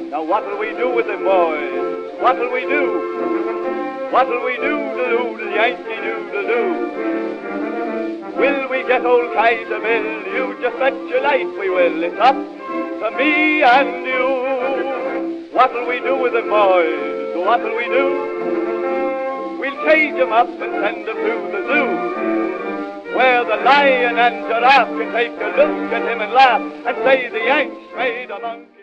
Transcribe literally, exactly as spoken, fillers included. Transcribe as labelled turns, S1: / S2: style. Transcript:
S1: Now what'll we do with them, boys? What'll we do? What'll we do, doodle, Yankee doodle doo? Will we get old Kaiser Bill? You just bet your life we will. It's up to me and you. What'll we do with them, boys? What'll we do? We'll cage 'em up and send 'em to the zoo, where the lion and giraffe can take a look at him and laugh and say the Yanks made a monkey.